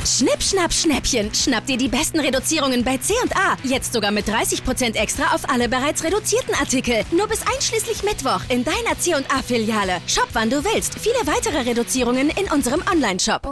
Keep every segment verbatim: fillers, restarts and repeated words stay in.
Schnipp, schnapp, Schnäppchen. Schnapp dir die besten Reduzierungen bei C und A. Jetzt sogar mit dreißig Prozent extra auf alle bereits reduzierten Artikel. Nur bis einschließlich Mittwoch in deiner C und A-Filiale. Shop, wann du willst. Viele weitere Reduzierungen in unserem Online-Shop.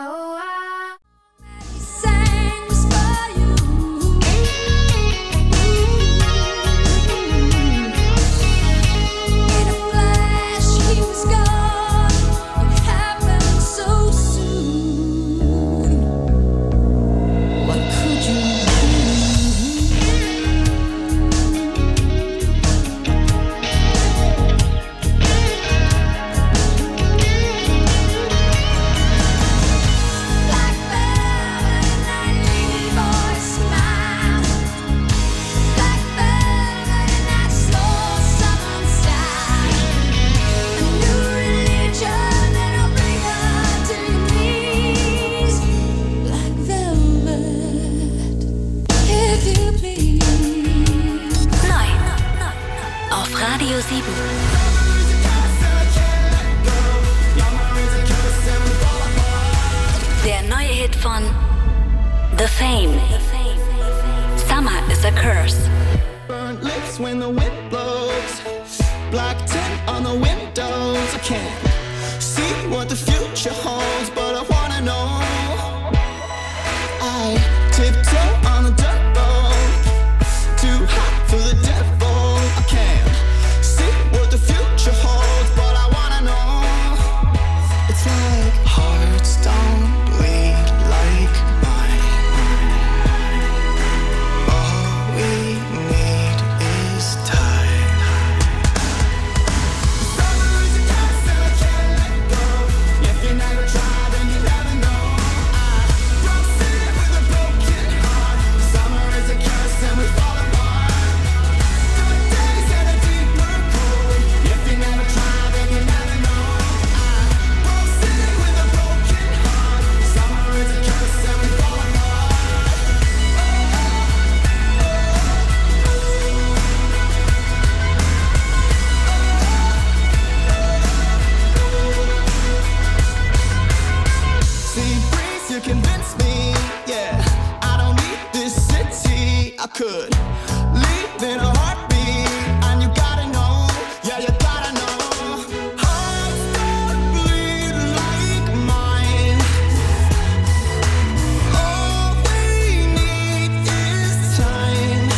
Radio sieben. Der neue Hit von The Fame. Summer is a Curse. Burnt lips when the wind blows. Black tint on the windows. I can't see what the future holds, but I wanna know. I tiptoe on the dirt road. Too hot for the devil. I can't see what the future holds, but I wanna know. It's like hearts don't bleed like mine. All we need is time. Summer is a curse and I can't let go. If you never try, then you never know. I broke city with a broken heart. Summer is a curse and we fall apart. Dark days and a deeper cold. If you never try, then you never know. I broke city with a broken heart. Summer is a curse and we fall apart. See, breeze, you convince me, yeah. I don't need this city. I could leave in a heartbeat, and you gotta know, yeah, you gotta know. Hearts don't bleed like mine. All we need is time.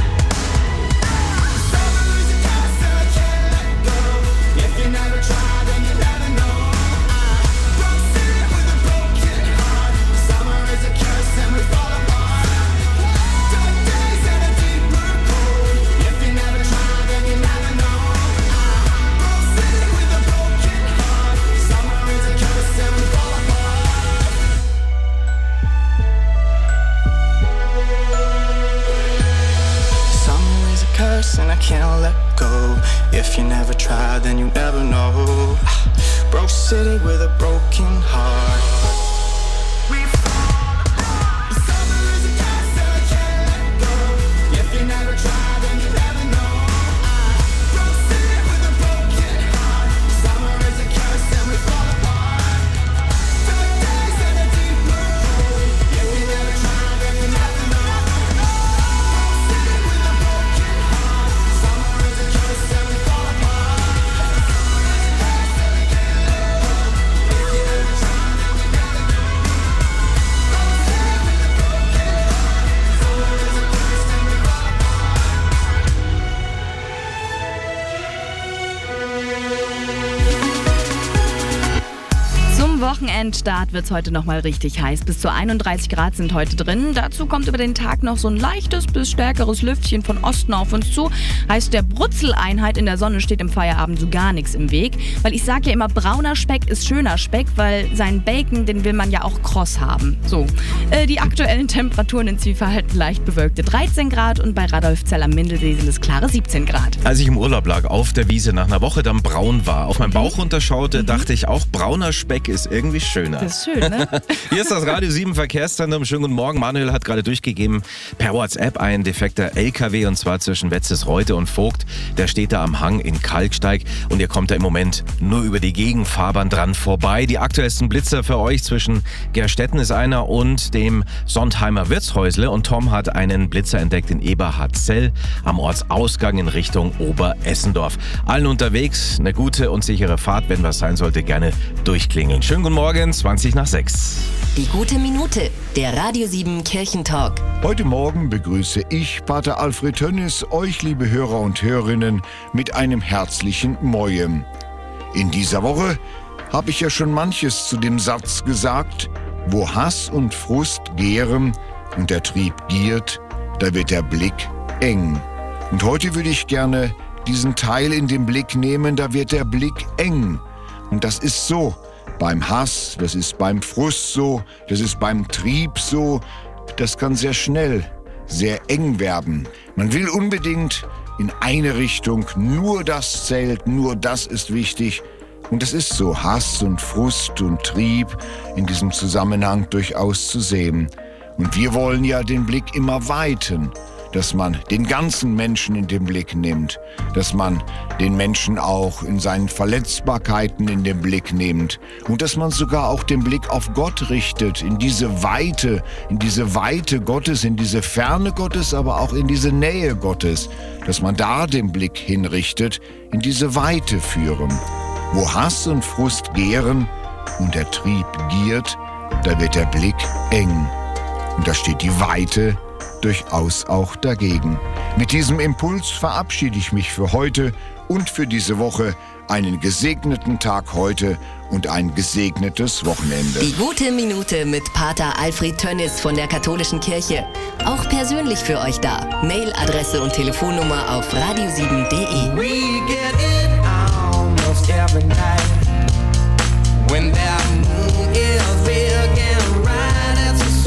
Summer is a curse and I can't let go. If you never try, then you never know. I broke city with a broken heart. Summer is a curse and we fall apart. Dark days and a deeper cold. If you never try, then you never know. I broke city with a broken heart. Summer is a curse and we fall apart. Summer is a curse and I can't let go. If you never try, then you never know. Broke city with a broken heart. Summer is a curse and I can't let go. If you never try, then you never know. I broke city with a broken heart. Summer is a curse and we fall apart. Dark days and a deeper cold. If you never try, then you never know. Broke city with a broken heart. Summer is a curse and we fall apart. Zum Wochenendstart wird es heute nochmal richtig heiß. Bis zu einunddreißig Grad sind heute drin. Dazu kommt über den Tag noch so ein leichtes bis stärkeres Lüftchen von Osten auf uns zu. Heißt, der Brutzeleinheit in der Sonne steht im Feierabend so gar nichts im Weg. Weil ich sage ja immer, brauner Speck ist schöner Speck, weil seinen Bacon, den will man ja auch kross haben. So, äh, die aktuellen Temperaturen in Zwiever halten leicht bewölkte dreizehn Grad und bei Radolfzell am Mindelsee sind es klare siebzehn Grad. Als ich im Urlaub lag auf der Wiese nach einer Woche dann braun war, auf meinen Bauch runterschaute, dachte ich auch, brauner Speck ist irgendwie schön. schöner. Das ist schön, ne? Hier ist das Radio sieben Verkehrszentrum. Schönen guten Morgen. Manuel hat gerade durchgegeben per WhatsApp ein defekter L K W und zwar zwischen Wetzesreute und Vogt. Der steht da am Hang in Kalksteig und ihr kommt da im Moment nur über die Gegenfahrbahn dran vorbei. Die aktuellsten Blitzer für euch zwischen Gerstetten ist einer und dem Sontheimer Wirtshäusle und Tom hat einen Blitzer entdeckt in Eberhardzell am Ortsausgang in Richtung Oberessendorf. Allen unterwegs eine gute und sichere Fahrt. Wenn was sein sollte, gerne durchklingeln. Schönen guten Morgen, zwanzig nach sechs. Die gute Minute, der Radio sieben Kirchentalk. Heute Morgen begrüße ich, Pater Alfred Tönnis, euch, liebe Hörer und Hörerinnen, mit einem herzlichen Mojem. In dieser Woche habe ich ja schon manches zu dem Satz gesagt: Wo Hass und Frust gären und der Trieb giert, da wird der Blick eng. Und heute würde ich gerne diesen Teil in den Blick nehmen, da wird der Blick eng. Und das ist so beim Hass, das ist beim Frust so, das ist beim Trieb so. Das kann sehr schnell, sehr eng werden. Man will unbedingt in eine Richtung, nur das zählt, nur das ist wichtig. Und es ist so, Hass und Frust und Trieb in diesem Zusammenhang durchaus zu sehen. Und wir wollen ja den Blick immer weiten, dass man den ganzen Menschen in den Blick nimmt, dass man den Menschen auch in seinen Verletzbarkeiten in den Blick nimmt und dass man sogar auch den Blick auf Gott richtet, in diese Weite, in diese Weite Gottes, in diese Ferne Gottes, aber auch in diese Nähe Gottes, dass man da den Blick hinrichtet, in diese Weite führen. Wo Hass und Frust gären und der Trieb giert, da wird der Blick eng. Und da steht die Weite durchaus auch dagegen. Mit diesem Impuls verabschiede ich mich für heute und für diese Woche. Einen gesegneten Tag heute und ein gesegnetes Wochenende. Die gute Minute mit Pater Alfred Tönnis von der Katholischen Kirche. Auch persönlich für euch da. Mailadresse und Telefonnummer auf radio sieben punkt de. We get it almost every night when that moon is big and bright as a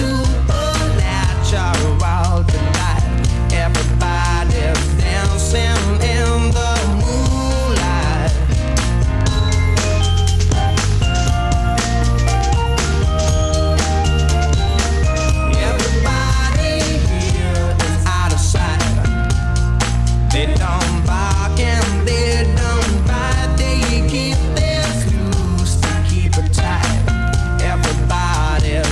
supernatural delight. Everybody's dancing in the moonlight. Everybody here is out of sight. They don't bark and they don't bite. They keep their clues to keep it tight. Everybody's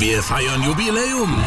Wir feiern Jubiläum.